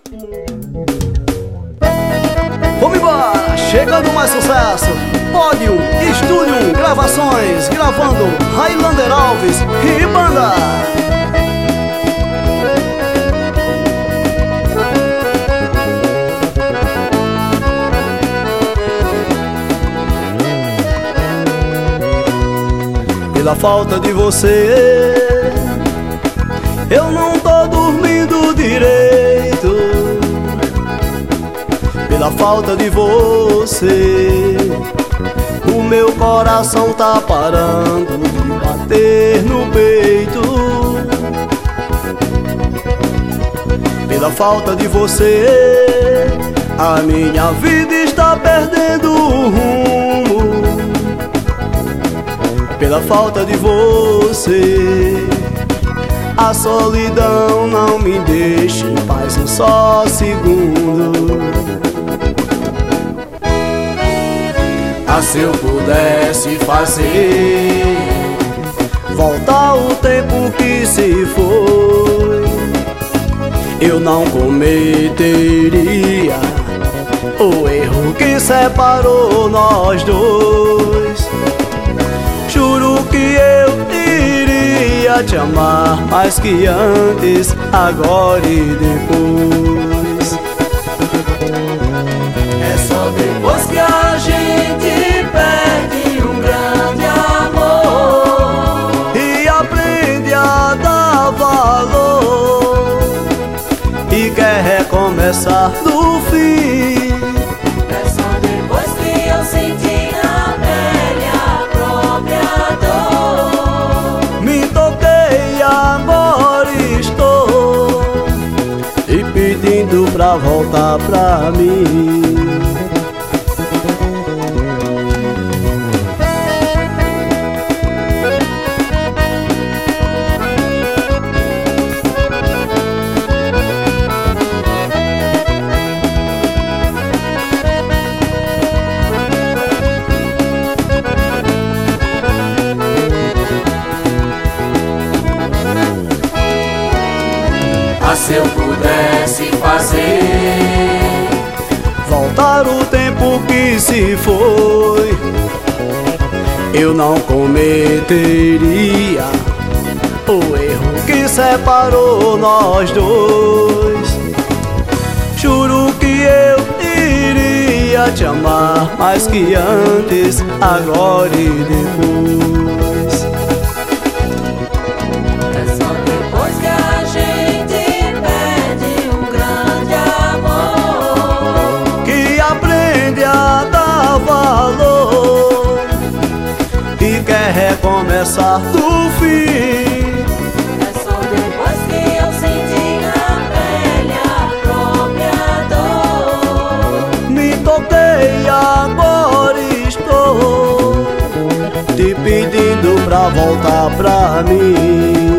Vamos embora, chegando mais sucesso. Pódio, Estúdio, Gravações, gravando Highlander Alves e banda. Pela falta de você, eu não tô dormindo direito. Pela falta de você, o meu coração tá parando de bater no peito. Pela falta de você, a minha vida está perdendo o rumo. Pela falta de você, a solidão não me deixa em paz um só segundo. Ah, se eu pudesse fazer voltar o tempo que se foi, eu não cometeria o erro que separou nós dois. Juro que eu iria te amar mais que antes, agora e depois. É só depois que a gente perde um grande amor E aprende a dar valor e quer recomeçar do fim. É só depois que eu senti na pele a própria dor. Me toquei, agora estou e pedindo pra voltar pra mim. Ah, se eu pudesse fazer Voltar o tempo que se foi, eu não cometeria o erro que separou nós dois. Juro que eu iria te amar mais que antes, agora e depois. É só depois que a gente perde um grande amor Que aprende a dar valor e quer recomeçar do fim. É só depois que eu senti na pele a própria dor. Me toquei, agora estou te pedindo pra voltar pra mim.